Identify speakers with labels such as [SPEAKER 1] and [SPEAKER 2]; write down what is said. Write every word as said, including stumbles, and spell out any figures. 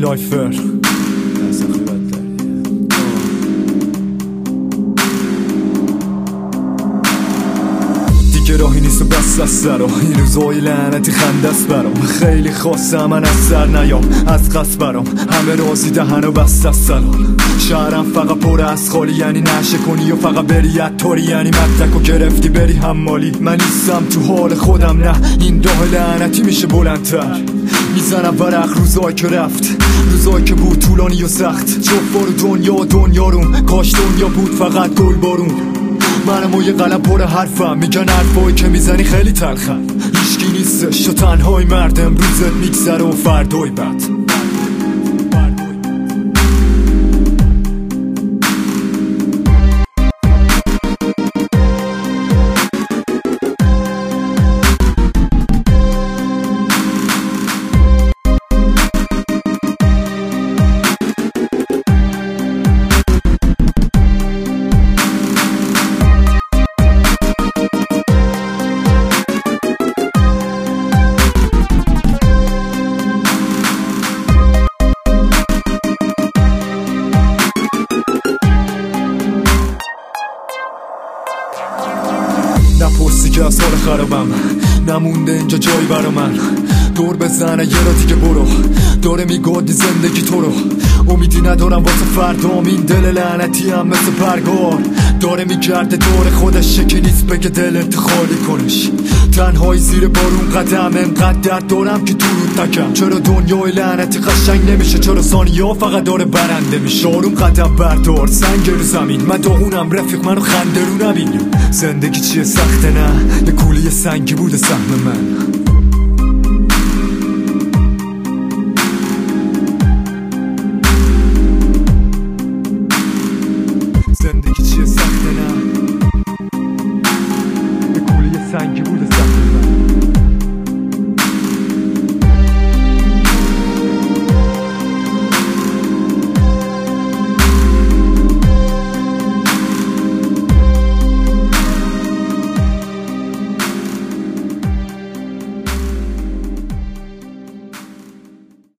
[SPEAKER 1] لایفر دیگه راهی نیست و بس از سرا این روزای لعنتی خنده است برام. خیلی خواستم من از سر نیام از قصد برام، همه راضی دهن و بست از سلام. شهرم فقط پر از خالی، یعنی نشه کنی و فقط بری عطاری، یعنی مدرک و گرفتی بری حمالی. من نیستم تو حال خودم، نه این راه لعنتی میشه بلندتر. میزنم ورق روزایی که رفت، روزایی که بود طولانی و سخت. جفار دنیا و دنیا روم، کاش دنیا بود فقط گل بارون. منم و یه قلم پر حرفم، میگن حرفایی که میزنی خیلی تلخم. هیچکی نیستش تو تنهای مرد، امروزت میگذره و فردای بد. نپرسی که از حال خرابم، نمونده اینجا جایی برا من. دور بزنه یه را دیگه برو، داره میگادی زندگی تو رو. امیدی ندارم واسه فردام، این دل لعنتی هم مثل پرگار داره میگرده دور خودش. شکی نیست بگه دلت خالی کنش، تنهایی زیر بارون قدم. انقدر درد دارم که تو رو تکم. چرا دنیای لعنتی قشنگ نمیشه؟ چرا ثانیه‌ها فقط داره برنده میشه؟ آروم قدم بردار، سنگ رو زمین. من داغونم رفیق، منو خنده رو نبین. زندگی چیه سخته نه، یه کوله سنگی بوده سهم من.